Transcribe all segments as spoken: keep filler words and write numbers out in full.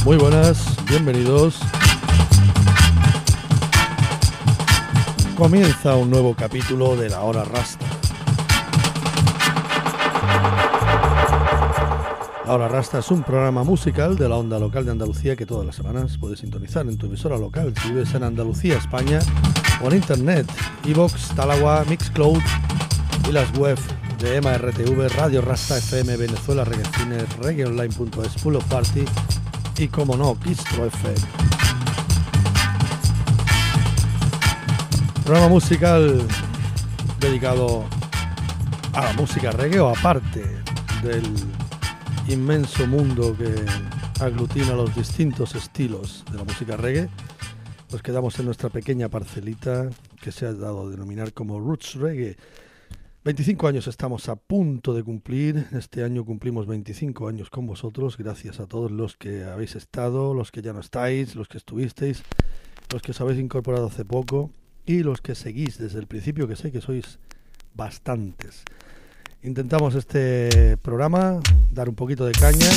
Muy buenas, bienvenidos. Comienza un nuevo capítulo de La Hora Rasta. La Hora Rasta es un programa musical de la onda local de Andalucía que todas las semanas puedes sintonizar en tu emisora local si vives en Andalucía, España, o en internet, iVoox, Talagua, Mixcloud y las web de M R T V, Radio Rasta F M, Venezuela, Reggaecine, reggaeonline punto es, Full of Party y, como no, Kistro F M. Programa musical dedicado a la música reggae o aparte del inmenso mundo que aglutina los distintos estilos de la música reggae. Nos quedamos en nuestra pequeña parcelita que se ha dado a denominar como Roots Reggae. veinticinco años estamos a punto de cumplir. Este año cumplimos veinticinco años con vosotros. Gracias a todos los que habéis estado, los que ya no estáis, los que estuvisteis, los que os habéis incorporado hace poco y los que seguís desde el principio, que sé que sois bastantes. Intentamos este programa dar un poquito de caña.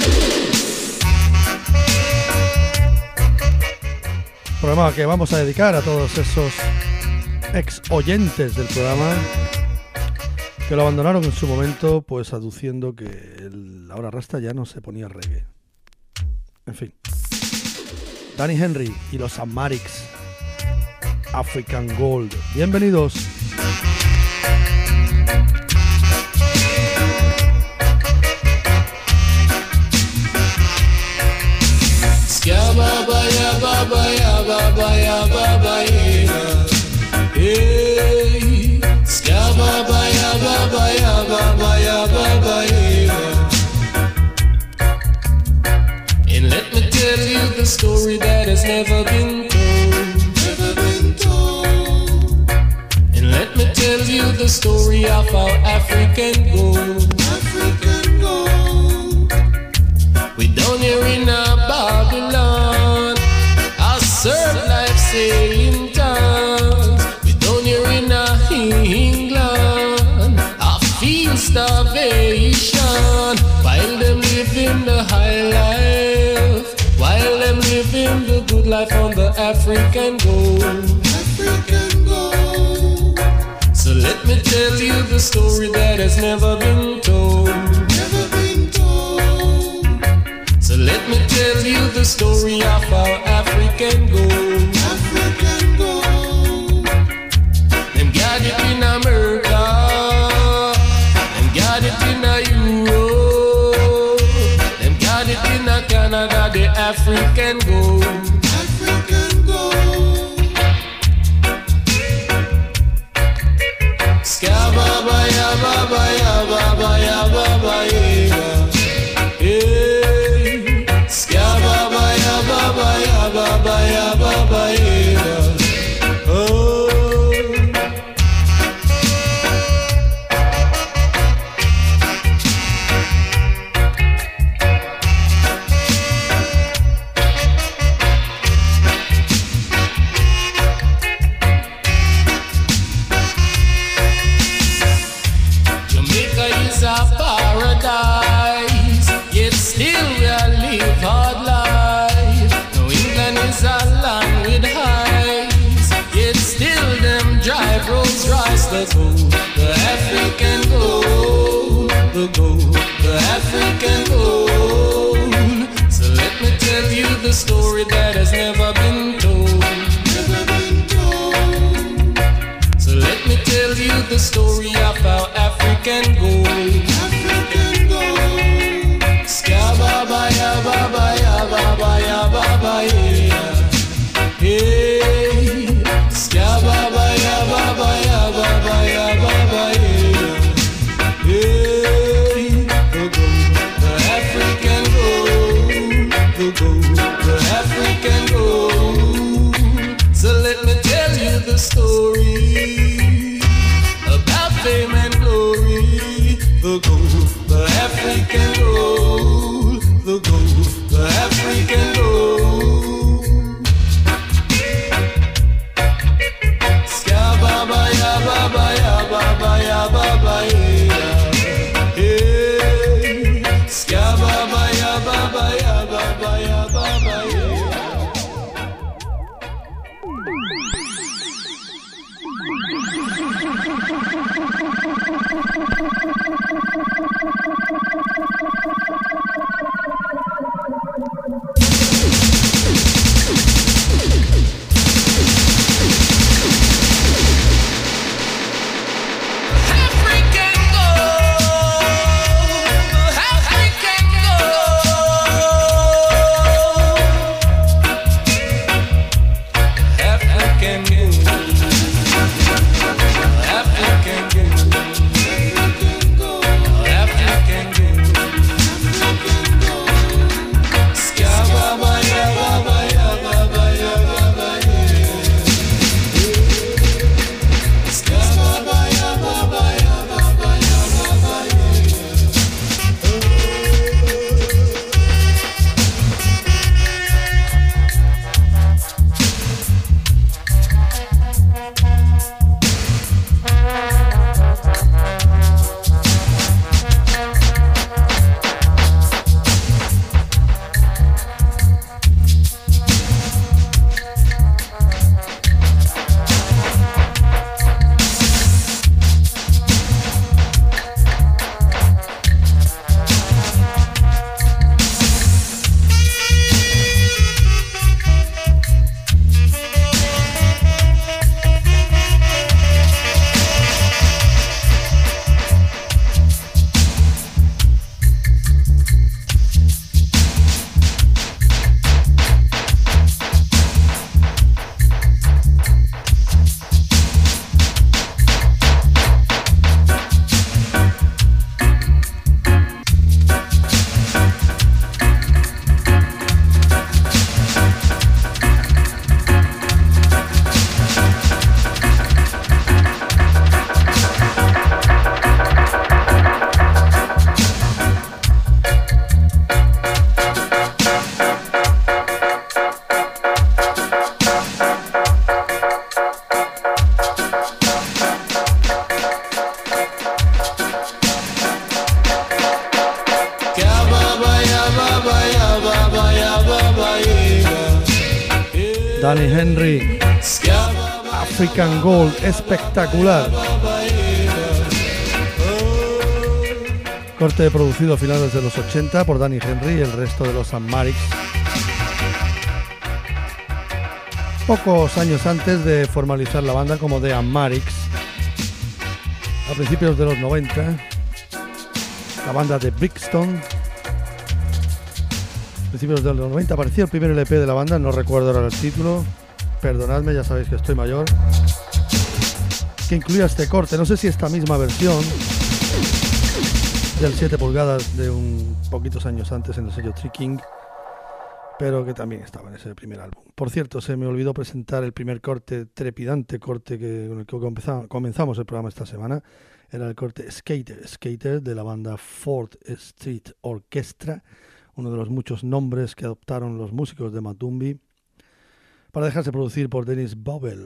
Programa que vamos a dedicar a todos esos ex oyentes del programa que lo abandonaron en su momento, pues aduciendo que el, la hora rasta ya no se ponía reggae. En fin. Danny Henry y los Amarics, African Gold. Bienvenidos. Ya baba ya baba ya baba ya baba ya hey ya baba ya baba ya baba ya baba ya. And let me tell you the story that has never been told, never been told. And let me tell you the story of our African gold, African gold. We down here in a Babylon, I serve life saying tongues. We down here in a England, I feel starvation. While them living the high life, while them living the good life on the African gold, African gold. So let me tell you the story that has never been told, never been told. So let me tell you the story of our African gold, African gold. Them got it in America, them got it in Europe, them got it in Canada, the African gold, African gold. Ska baba ya baba ya baba ya baba ya. Baba ya baba ya baba ya baba ya. Oh. Jamaica is a paradise, yet still we live hard life. Is a land with heights, yet still them drive Rolls Royce. The gold, the African gold, the gold, the African gold. So let me tell you the story that has never been told, never been told. So let me tell you the story of our African gold, African gold. Ska baba ya baba ya baba ya baba ya. Hey, ska baba ya baba ya baba ya baba ya. Hey, the gold, the African gold, the gold, the African gold. So let me tell you the story about fame and glory, the gold. Danny Henry, African Gold, espectacular. Corte producido a finales de los ochenta por Danny Henry y el resto de los Amarics. Pocos años antes de formalizar la banda como The Amarics, a principios de los noventa, la banda de Brixton. A principios de los noventa apareció el primer L P de la banda, no recuerdo ahora el título, perdonadme, ya sabéis que estoy mayor, que incluía este corte, no sé si esta misma versión del siete pulgadas de un poquitos años antes en el sello Three King, pero que también estaba en ese primer álbum. Por cierto, se me olvidó presentar el primer corte, trepidante corte que, con el que comenzamos el programa esta semana. Era el corte Skater, Skater de la banda Fourth Street Orchestra, uno de los muchos nombres que adoptaron los músicos de Matumbi para dejarse producir por Dennis Bovell.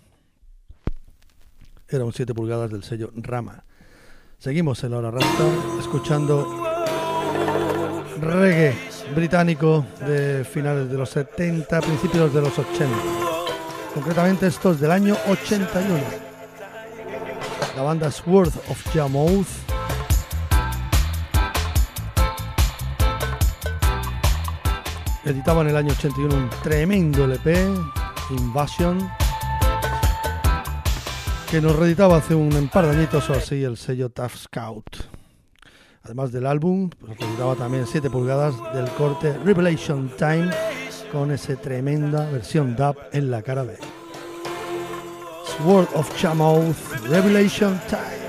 Era un siete pulgadas del sello Rama. Seguimos en la hora rasta escuchando reggae británico de finales de los setenta, principios de los ochenta. Concretamente estos del año ochenta y uno. La banda Sword of Jamouth editaba en el año ochenta y uno un tremendo L P, Invasion, que nos reeditaba hace un par de añitos o así el sello Tough Scout. Además del álbum, pues reeditaba también siete pulgadas del corte Revelation Time con esa tremenda versión dub en la cara B. Sword of Jamouth, Revelation Time.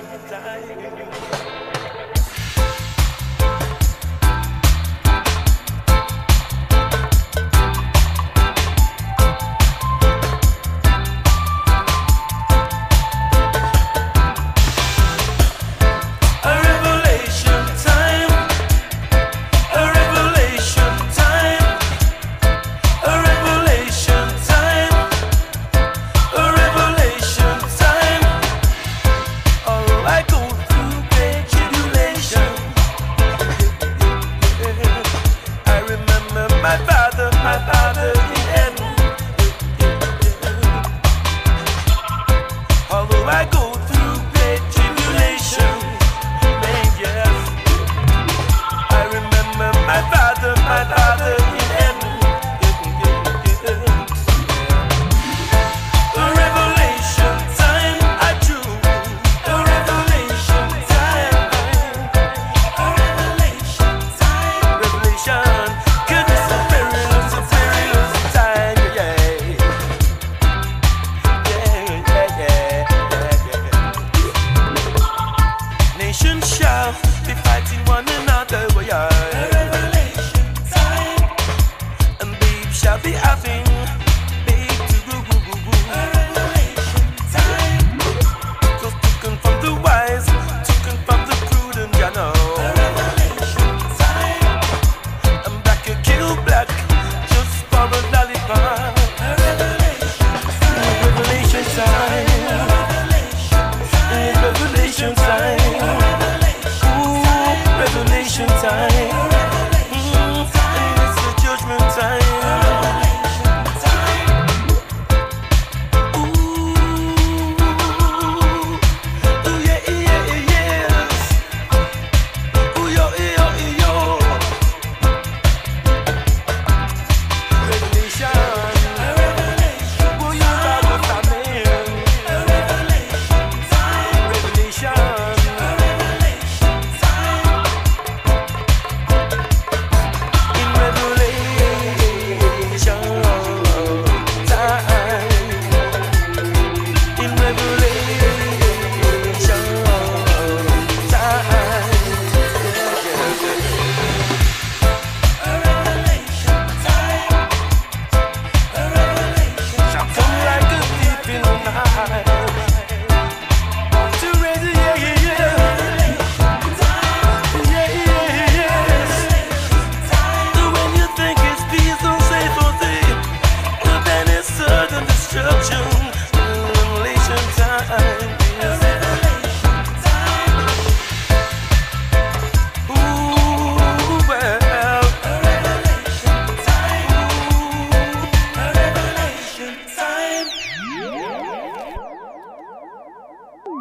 Shall be fighting one another. We are a revelation time.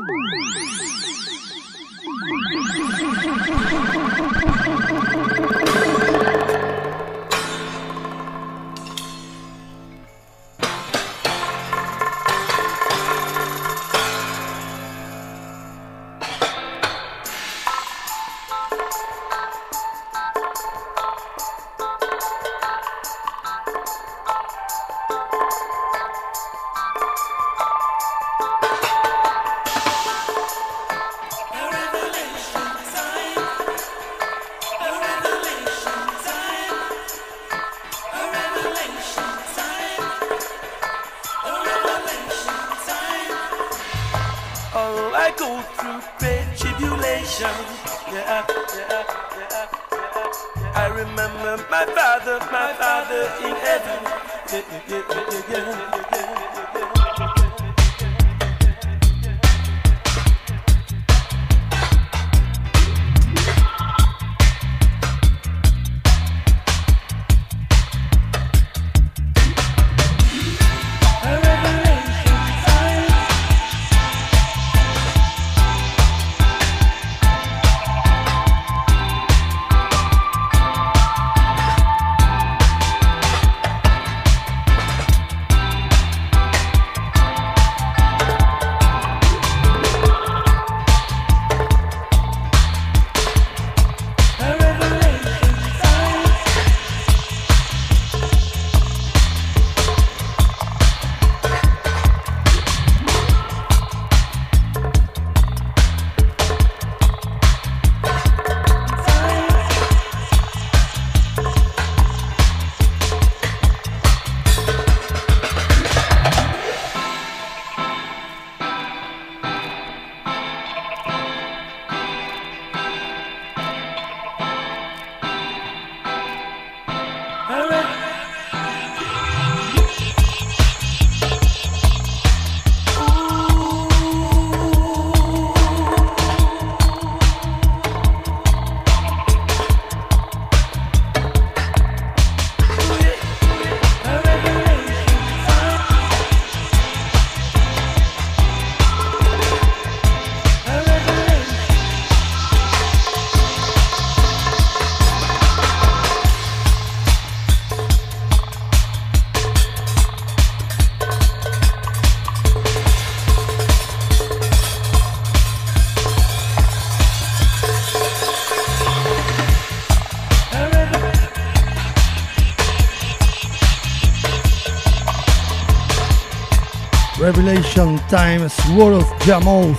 Revelation Times World of Jamouth,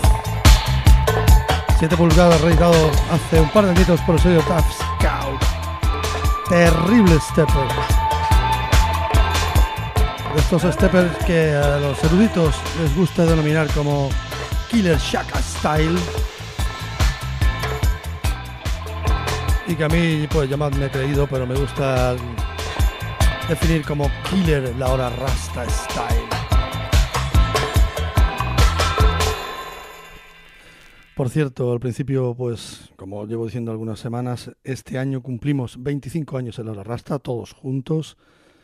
siete pulgadas, reeditado hace un par de añitos por el sello Tough Scout. Terrible stepper, de estos steppers que a los eruditos les gusta denominar como Killer Shaka Style, y que a mí, pues llamadme creído, pero me gusta definir como Killer la hora Rasta Style. Por cierto, al principio, pues como llevo diciendo algunas semanas, este año cumplimos veinticinco años en la hora Rasta, todos juntos.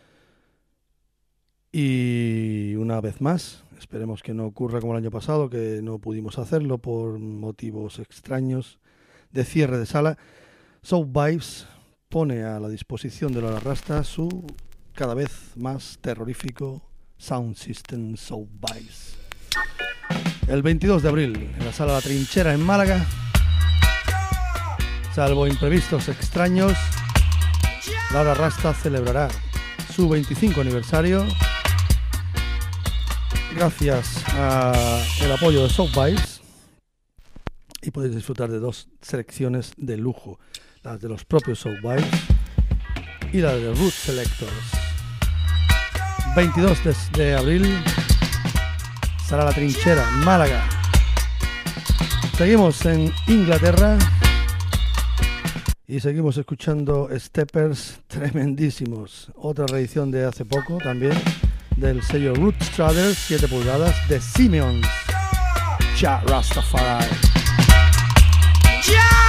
Y una vez más, esperemos que no ocurra como el año pasado, que no pudimos hacerlo por motivos extraños de cierre de sala. Soul Vibes pone a la disposición de la hora Rasta su cada vez más terrorífico Sound System Soul Vibes. El veintidós de abril, en la sala La Trinchera en Málaga, salvo imprevistos extraños, la hora Rasta celebrará su veinticinco aniversario gracias al apoyo de Soul Vibes, y podéis disfrutar de dos selecciones de lujo, las de los propios Soul Vibes y la de Root Selectors. veintidós de abril, será La Trinchera, Málaga. Seguimos en Inglaterra y seguimos escuchando steppers tremendísimos. Otra reedición de hace poco también, del sello Root Straders, siete pulgadas, de Simeons, Jah Rastafari. ¡Ya!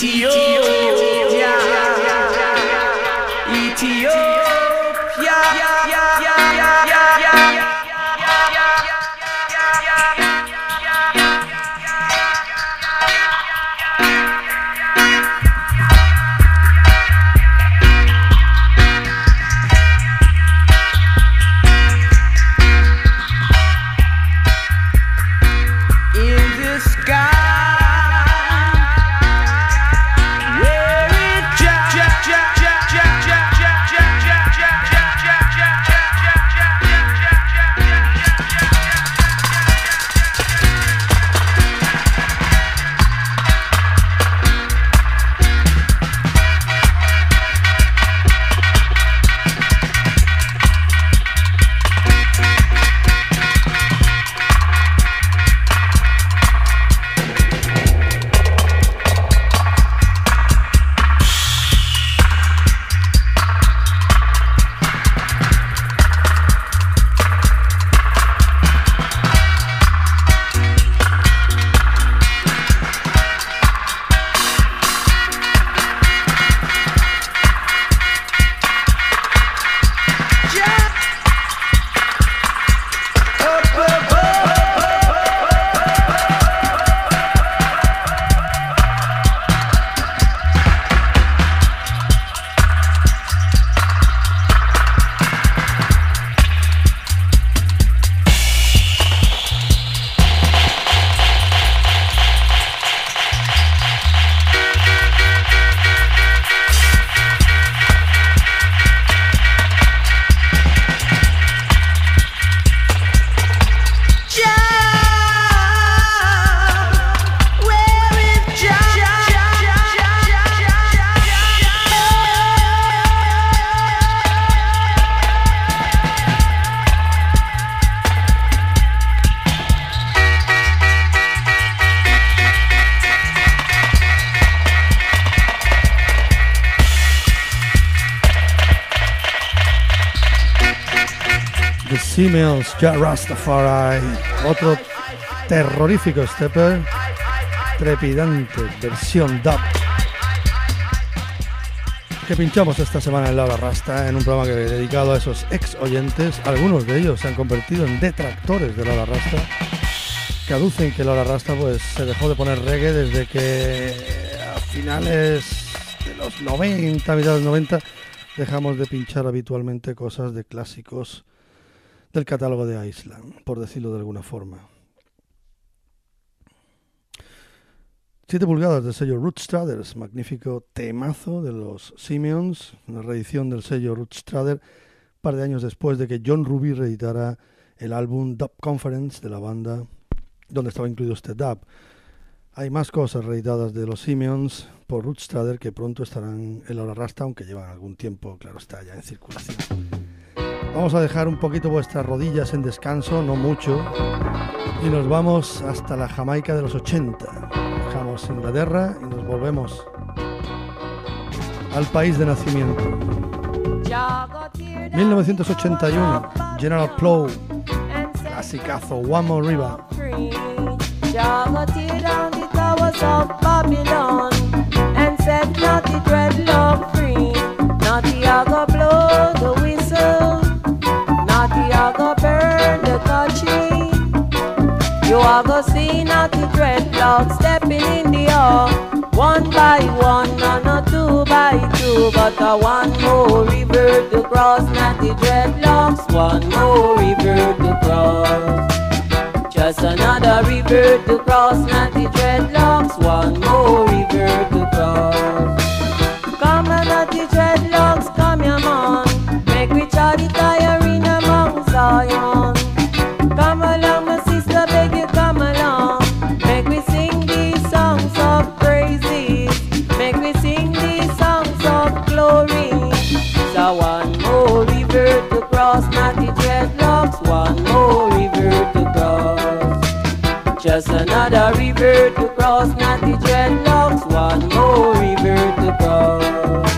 Ethiopia, Ethiopia, in the sky. Simeons, Jah Rastafari, otro terrorífico stepper, trepidante versión dub que pinchamos esta semana en La Hora Rasta, en un programa que he dedicado a esos ex oyentes. Algunos de ellos se han convertido en detractores de La Hora Rasta, que aducen que La Hora Rasta pues se dejó de poner reggae desde que a finales de los noventa, mitad de los noventa, dejamos de pinchar habitualmente cosas de clásicos del catálogo de Island, por decirlo de alguna forma. siete pulgadas del sello Rootstradders, magnífico temazo de los Simeons, una reedición del sello Rootstradder, un par de años después de que John Ruby reeditara el álbum Dub Conference de la banda, donde estaba incluido este dub. Hay más cosas reeditadas de los Simeons por Rootstradder que pronto estarán en La Hora Rasta, aunque llevan algún tiempo, claro está, ya en circulación. Vamos a dejar un poquito vuestras rodillas en descanso, no mucho, y nos vamos hasta la Jamaica de los ochenta. Dejamos Inglaterra y nos volvemos al país de nacimiento. mil novecientos ochenta y uno, General Plow, clasicazo, One More River. I go burn the country. You are go see naughty dreadlocks stepping in the hall, one by one, and not two by two, but a one more river to cross. Naughty dreadlocks, one more river to cross. Just another river to cross. Naughty dreadlocks, one more river to cross. Come on, naughty dreadlocks, come your man, make we charity tire in among Zion. Come along, my sister, beg you come along. Make we sing these songs of praises. Make we sing these songs of glory. So one more river to cross, naughty dreadlocks, one more river to cross. Just another river to cross, naughty dreadlocks, one more river to cross.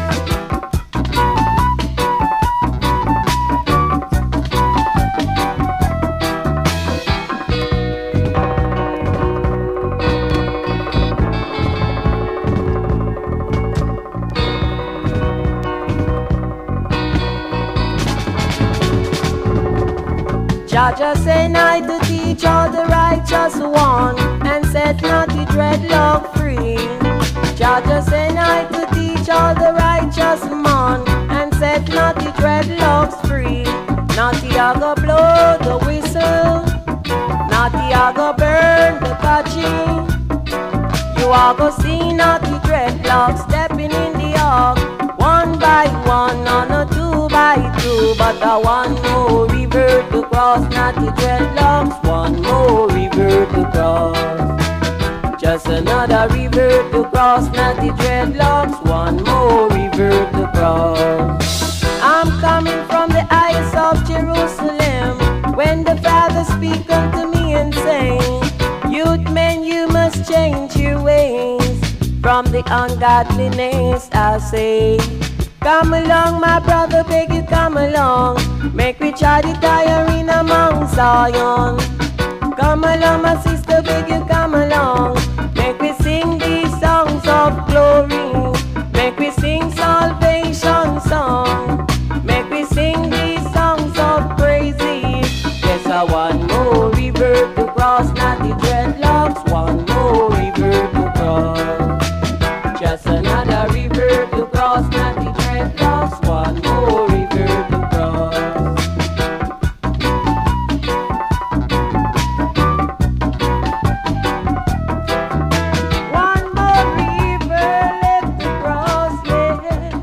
Jah just sent I to teach all the righteous one and set naughty dreadlock free. Jah just sent I to teach all the righteous man and set naughty dreadlocks free. Naughty I go blow the whistle, naughty I go burn the catching. You are go see naughty dreadlocks stepping in the ark, one by one on a two by two, but a one more river to cross, naughty dreadlocks, one more river to cross. Just another river to cross, naughty dreadlocks, one more river to cross. I'm coming from the heights of Jerusalem, when the Father speak unto me and say, youth men, you must change your ways from the ungodliness, I say. Come along, my brother, beg you come along, make we try the tiring among Zion. Come along, my sister, beg you come along, make we sing these songs of glory, make we sing salvation song, make we sing these songs of praises. Yes, I want more river to cross, not the dreadlocks, one more river to cross. Just another river to cross, not the dreadlocks, one more river to cross. One more river left to cross, yeah.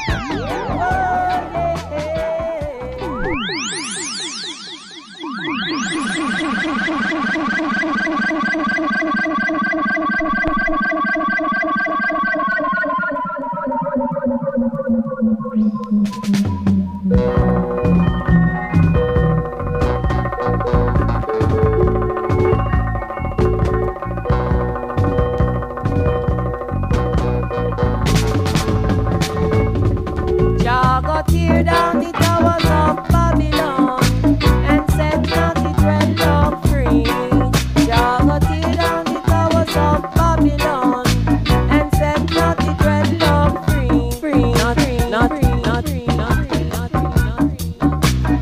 Jah go tear down the towers of Babylon and set naughty dreadlock free. Jah go tear down the towers of Babylon and set naughty dreadlock free. Free, not free, not free, not free, not free, not free, not free, not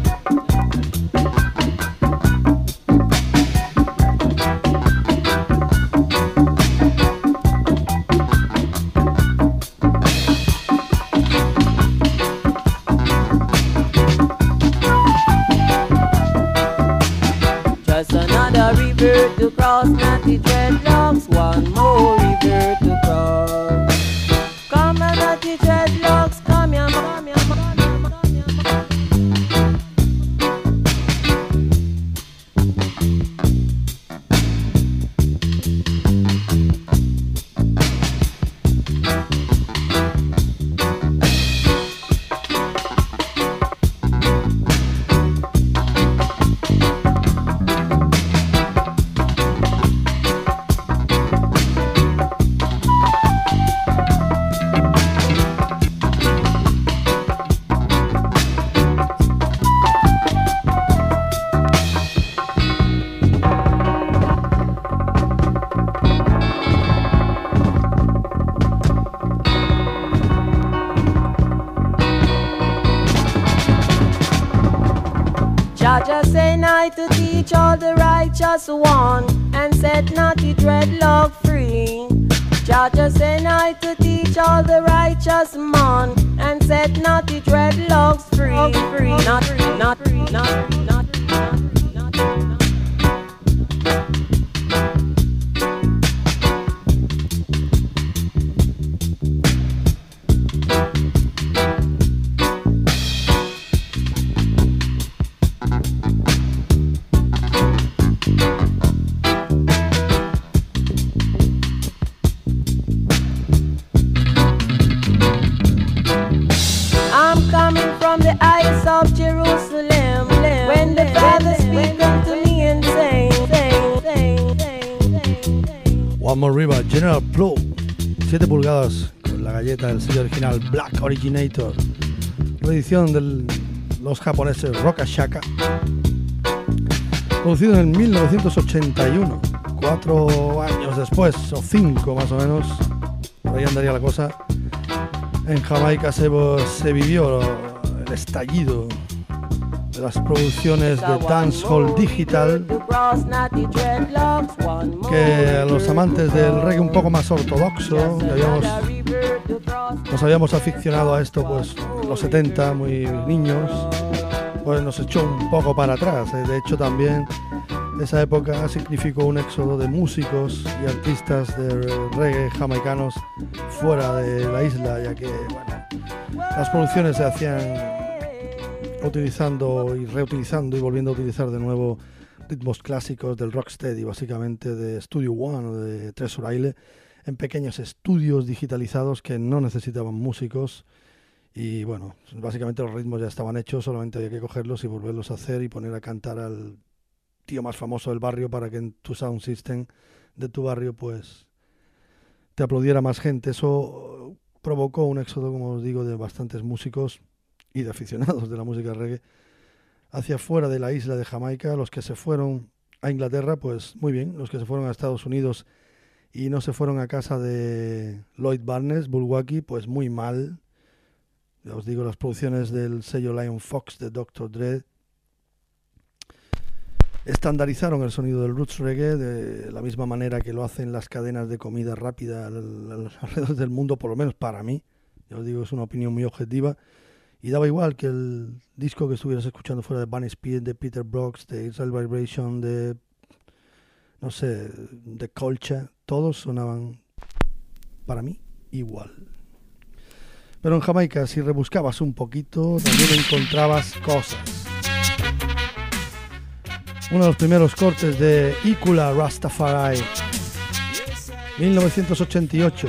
just another river to cross, naughty dreadlocks, one more river to cross. Come on, naughty dreadlocks, come here, come here, come here, come here. Jah just sent I to teach all the righteous one and set naughty dreadlock free. Jah just sent I to teach all the righteous man and set naughty dreadlocks free. Free, not free, not free, not free, not free, not free, not free, not free. I'm coming from the heights of Jerusalem, when the Father speak unto me and say, say, say, say, say, say. One More River, General Plow, siete pulgadas con la galleta del sello original Black Originator, reedición de los japoneses Roka Shaka, producido en mil novecientos ochenta y uno, cuatro años después, o cinco más o menos, por ahí andaría la cosa. En Jamaica se, se vivió el estallido las producciones de Dancehall Digital, que a los amantes del reggae un poco más ortodoxo, que habíamos, nos habíamos aficionado a esto pues en los setenta, muy niños, pues nos echó un poco para atrás. De hecho, también esa época significó un éxodo de músicos y artistas de reggae jamaicanos fuera de la isla, ya que bueno, las producciones se hacían utilizando y reutilizando y volviendo a utilizar de nuevo ritmos clásicos del rocksteady, básicamente de Studio One o de Treasure Isle, en pequeños estudios digitalizados que no necesitaban músicos. Y bueno, básicamente los ritmos ya estaban hechos, solamente había que cogerlos y volverlos a hacer y poner a cantar al tío más famoso del barrio para que en tu sound system de tu barrio pues te aplaudiera más gente. Eso provocó un éxodo, como os digo, de bastantes músicos y de aficionados de la música reggae hacia fuera de la isla de Jamaica. Los que se fueron a Inglaterra, pues muy bien. Los que se fueron a Estados Unidos y no se fueron a casa de Lloyd Barnes, Bulwacky, pues muy mal. Ya os digo, las producciones del sello Lion Fox de doctor Dre estandarizaron el sonido del roots reggae de la misma manera que lo hacen las cadenas de comida rápida alrededor del mundo, por lo menos para mí. Ya os digo, es una opinión muy objetiva. Y daba igual que el disco que estuvieras escuchando fuera de Bunny Speed, de Peter Brooks, de Israel Vibration, de, no sé, de Culture, todos sonaban, para mí, igual. Pero en Jamaica, si rebuscabas un poquito, también encontrabas cosas. Uno de los primeros cortes de Ikula Rastafari, mil novecientos ochenta y ocho.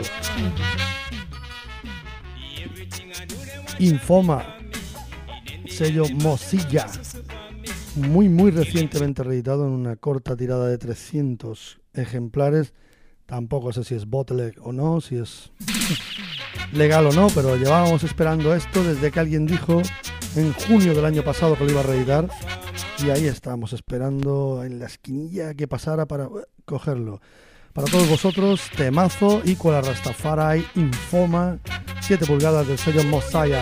Infoma, sello Mozilla, muy muy recientemente reeditado en una corta tirada de trescientos ejemplares. Tampoco sé si es bootleg o no, si es legal o no, pero llevábamos esperando esto desde que alguien dijo en junio del año pasado que lo iba a reeditar, y ahí estábamos esperando en la esquinilla que pasara para uh, cogerlo. Para todos vosotros, temazo, Ikula Rastafari, Infoma, siete pulgadas del sello Mozilla.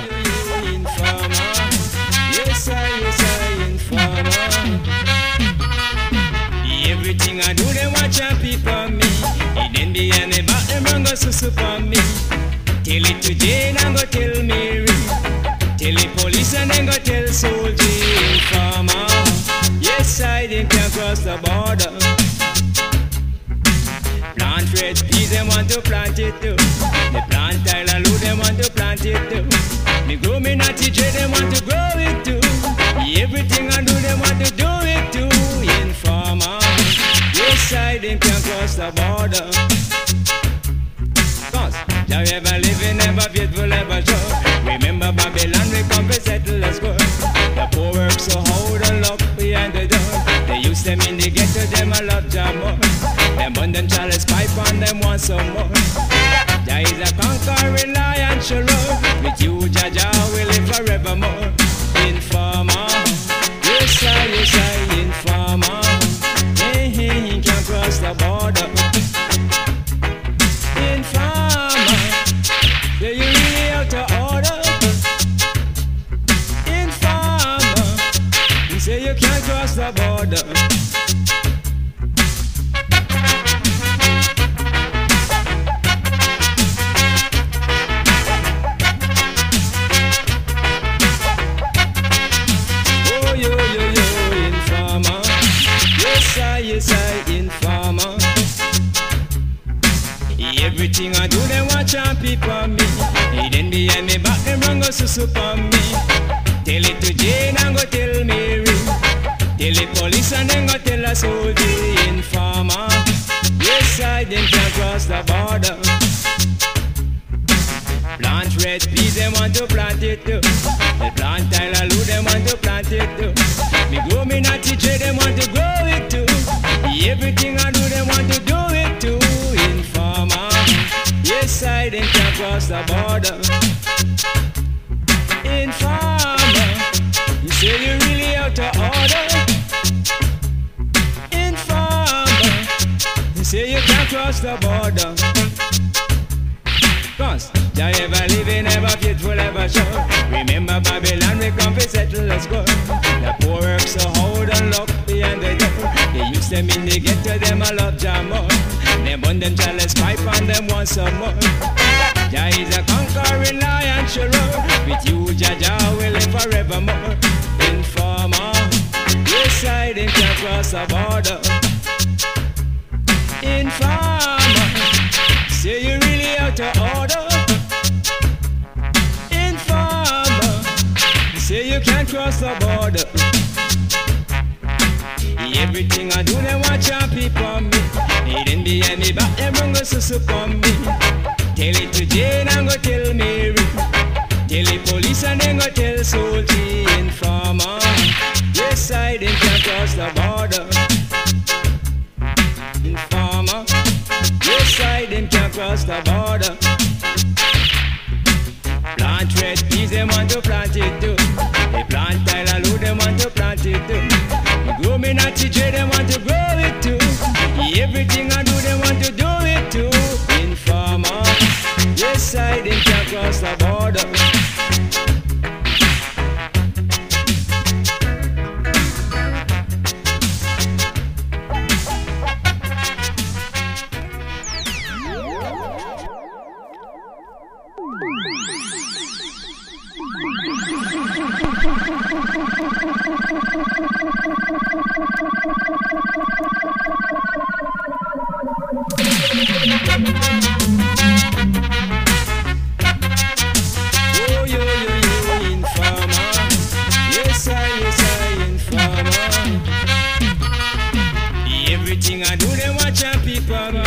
Everything I do, they watch and peep on me. In India, and they back them and go susup on me. Tell it to Jane and go tell Mary. Tell the police and then go tell soldier. Informer, yes, I didn't cross the border. Plant red peas, they want to plant it too. They plant Tylaloo, they want to plant it too. Me grow me natty J, they want to grow it too. Everything I do, they want to do it too. Informer, yes, I didn't cross the border. Cause you ever living, ever beautiful, ever sure. Remember Babylon, we come to settle the score. The poor work so hard and lock behind the door. They use them in the ghetto, them a love job more. Them burn them chalice pipe and them want some more. Jah is a conquering lion, show love. With you, Jah Jah will live forevermore. Informer, yes I, yes I, informer. Hey, hey, he can cross the border. Informer, yeah, you really out of order. Informer, you say you can't cross the border. Yes, I informer. Everything I do, they watch and peep on me. They then behind me back, them run go susup on me. Tell it to Jane and go tell Mary. Tell the police and then go tell a soldier. Informer, yes, I then can cross the border. Plant red peas, they want to plant it too. They plant Tylaloo, they want to plant it too. Me grow me natty J, they want to grow it too. Everything I do, they want to do it too. Informer, yes, I then can cross the border. Informer, you say you're really out of order. Informer, you say you can't cross the border. Cause Jah ever living, ever faithful, ever sure. Remember Babylon, we come to settle the score. The poor work so hard and lock behind the door. They use them in the ghetto, them a love Jah more. Them burn them chalice pipe and them want some more. Jah is a conquering lion, sure. With you, Jah, Jah will live forevermore. Informer, this side him can cross the border. Informer, say you really out of order. Informer, say you can't cross the border. Everything I do, they watch and peep on me. They then behind me back, they bring us sup on me. Tell it to Jane and go tell Mary. Tell the police and then go tell Salty. Informer, yes side them can't cross the border. Informer, yes side them can't cross the border. Plant red peas, they want to plant it too. They plant tile and loot, they want to plant it too. Grow me not to trade, they want to grow it too. Everything I do, they want to do it too. Informer, yes side them can't cross the border. Oh, yo, yo, yo, informer. Yes, I, yes, I, informer. Everything I do, they watch and people.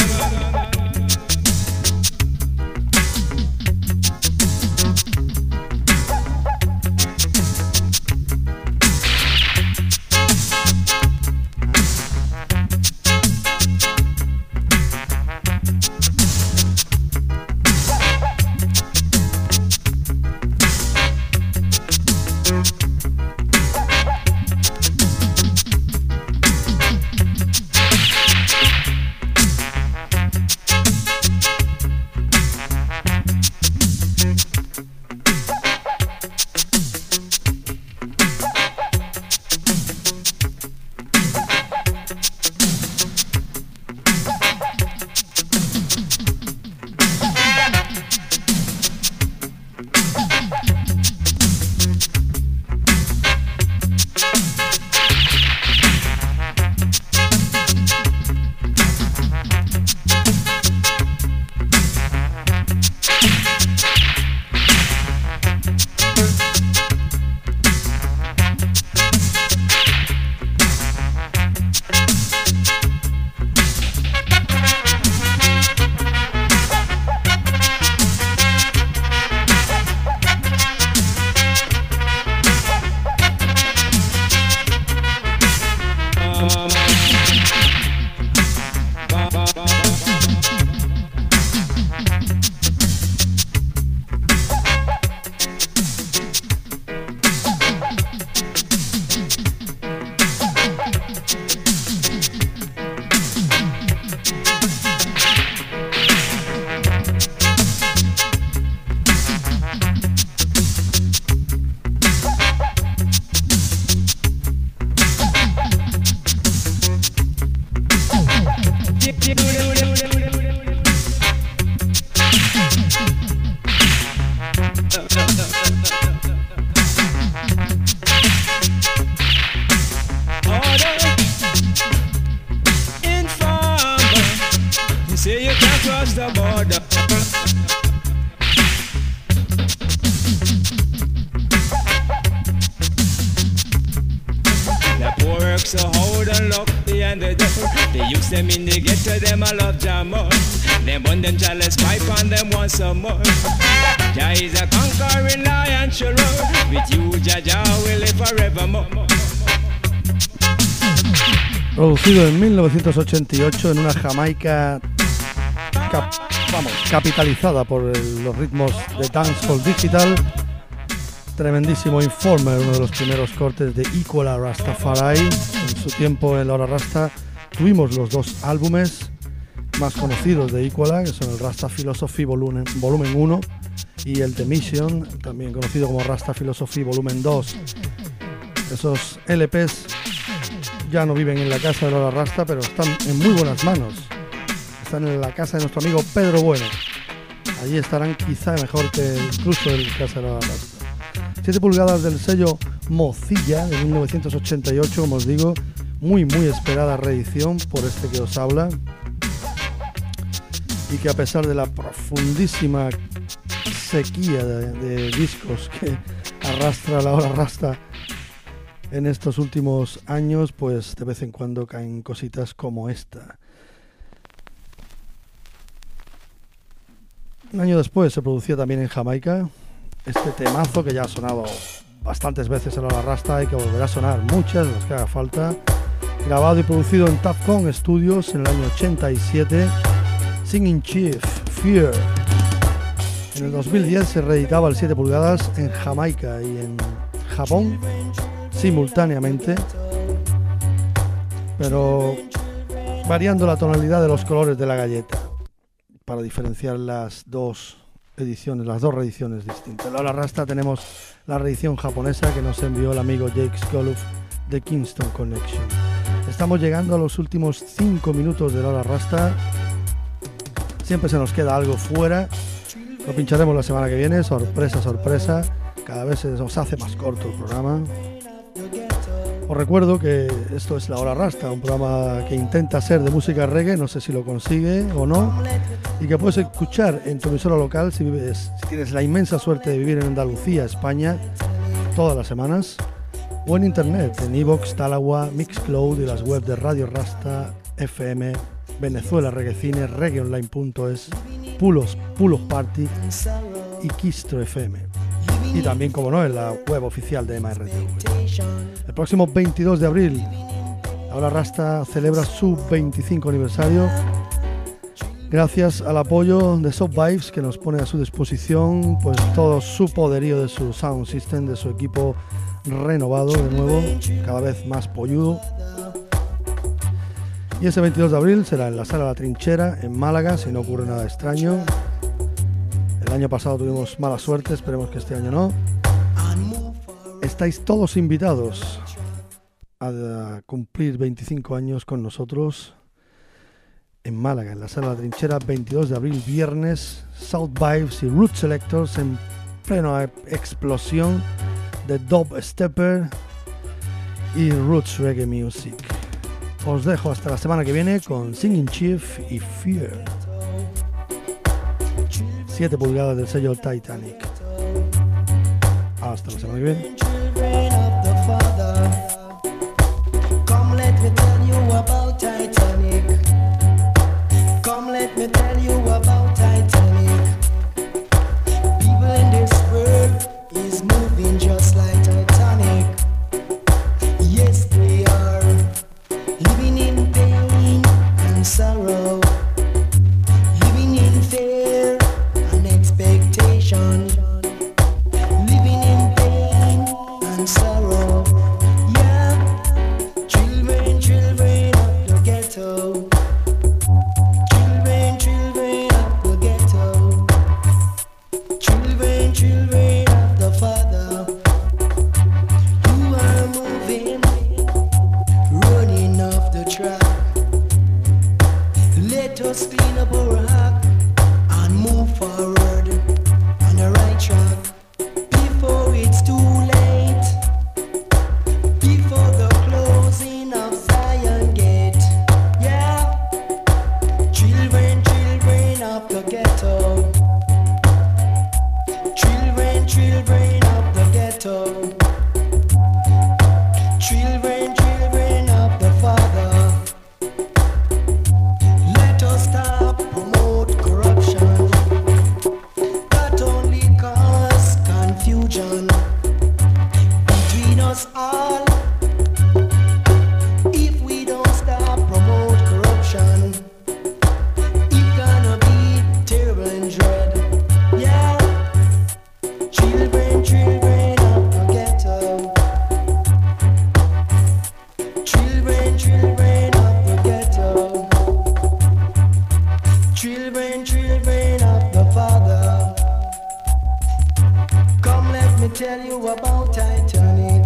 So hold and lock behind the door. They use them in the ghetto, them I love Jah more. Them burn them chalice pipe and them want some more. Jah is a conquering lion, sure. With you, Jah, Jah will live forevermore. Producido en mil novecientos ochenta y ocho en una Jamaica cap, vamos, capitalizada por el, los ritmos de dancehall digital. Tremendísimo Informer, uno de los primeros cortes de Equal Rastafari. En su tiempo en la hora Rasta tuvimos los dos álbumes más conocidos de Equala, que son el Rasta Philosophy Volumen, Volumen uno y el The Mission, también conocido como Rasta Philosophy Volumen dos. Esos L Pes ya no viven en la casa de Lola Rasta, pero están en muy buenas manos. Están en la casa de nuestro amigo Pedro Bueno. Allí estarán quizá mejor que incluso en casa de Lola Rasta. siete pulgadas del sello Mozilla de mil novecientos ochenta y ocho, como os digo, muy muy esperada reedición por este que os habla, y que a pesar de la profundísima sequía de, de discos que arrastra la Lola Rasta en estos últimos años, pues de vez en cuando caen cositas como esta. Un año después se producía también en Jamaica este temazo que ya ha sonado bastantes veces en Lola Rasta y que volverá a sonar muchas, las que haga falta. Grabado y producido en Tafcon Studios en el año ochenta y siete, Singing Chief, Fear. En el dos mil diez se reeditaba el siete pulgadas en Jamaica y en Japón simultáneamente, pero variando la tonalidad de los colores de la galleta para diferenciar las dos ediciones, las dos reediciones distintas. En Lola Rasta tenemos la reedición japonesa que nos envió el amigo Jake Skoluf de Kingston Connection. Estamos llegando a los últimos cinco minutos de Lola Rasta. Siempre se nos queda algo fuera. Lo pincharemos la semana que viene, sorpresa, sorpresa. Cada vez se nos hace más corto el programa. Os recuerdo que esto es La Lola Rasta, un programa que intenta ser de música reggae, no sé si lo consigue o no, y que puedes escuchar en tu emisora local si, vives, si tienes la inmensa suerte de vivir en Andalucía, España, todas las semanas, o en internet, en iVoox, Talagua, Mixcloud y las webs de Radio Rasta, F M, Venezuela Reggaecine, reggaeonline punto es, Pulos, Pulos Party y Quistro F M. Y también, como no, en la web oficial de M R T V. El próximo veintidós de abril, La Lola Rasta celebra su veinticinco aniversario, gracias al apoyo de Soft Vibes, que nos pone a su disposición pues todo su poderío de su sound system, de su equipo renovado de nuevo, cada vez más polludo. Y ese veintidós de abril será en la Sala La Trinchera, en Málaga, si no ocurre nada extraño. El año pasado tuvimos mala suerte, esperemos que este año no. Estáis todos invitados a cumplir veinticinco años con nosotros en Málaga, en la Sala La Trinchera, veintidós de abril, viernes. South Vibes y Root Selectors en plena explosión de Dub Stepper y Roots Reggae Music. Os dejo hasta la semana que viene con Singing Chief y Fear. siete pulgadas del sello Titanic. Hasta la semana que viene. Come let me tell you about Titanic. Come let me tell you about Titanic. People in this world is moving just like Titanic. Yes, they are living in pain and sorrow, living in fear and expectation, living in pain and sorrow. Yeah, children, children of the ghetto, children, children of the ghetto, children, children of the Father, who are moving, running off the track. Let us clean up our act and move forward on the right track before it's too late, before the closing of Zion Gate. Yeah, children, children of the ghetto, children, children of the ghetto, children, children of the Father. Let us stop promote tell you about Titanic.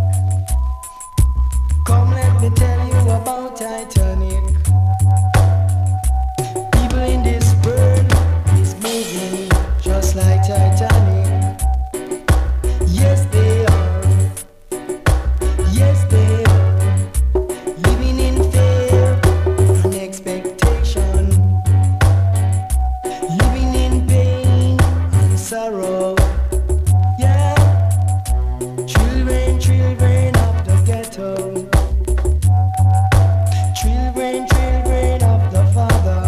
Come, let me tell you about Titanic. People in this world is moving just like Titanic. Yes, they are. Yes, they are. Living in fear and expectation. Living in pain and sorrow. Yeah. Children, children of the ghetto. Children, children of the Father.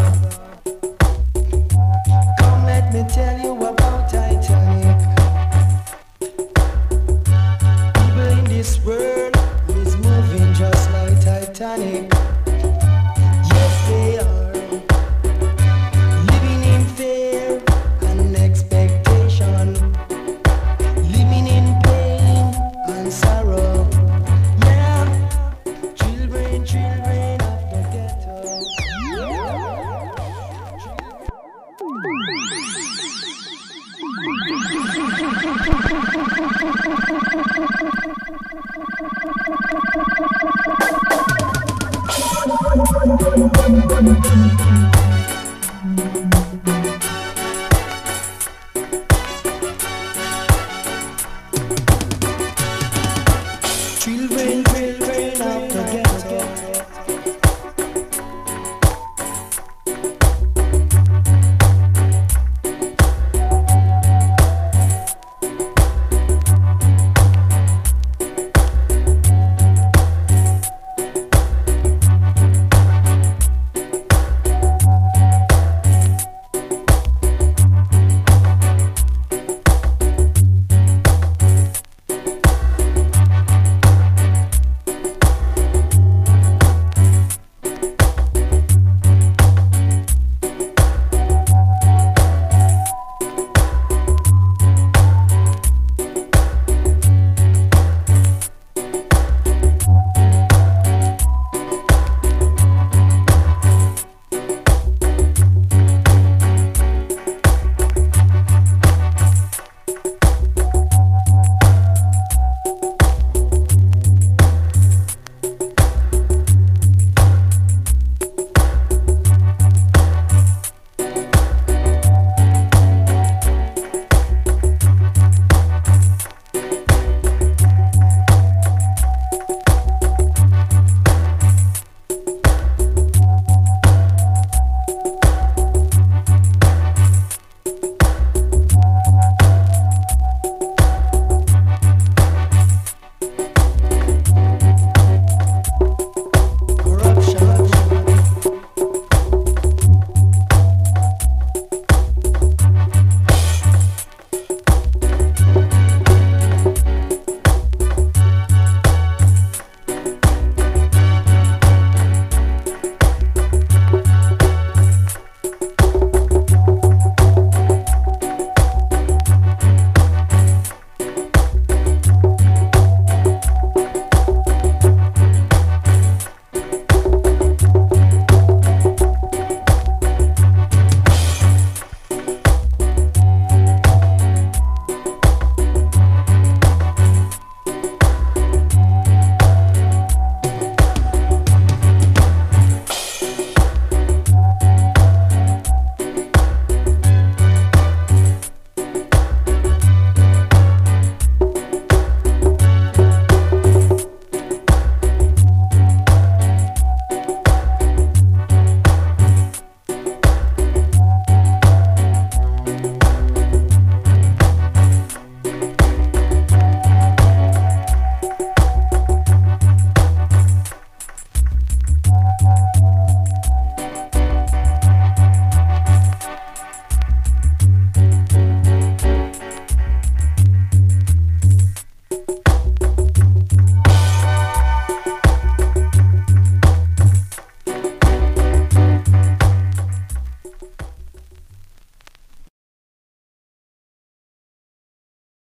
Come, let me tell you about Titanic. People in this world is moving just like Titanic. Yes, they are. Living in fear and expectation. Living in pain and sorrow. Yeah. Children, children of the ghetto.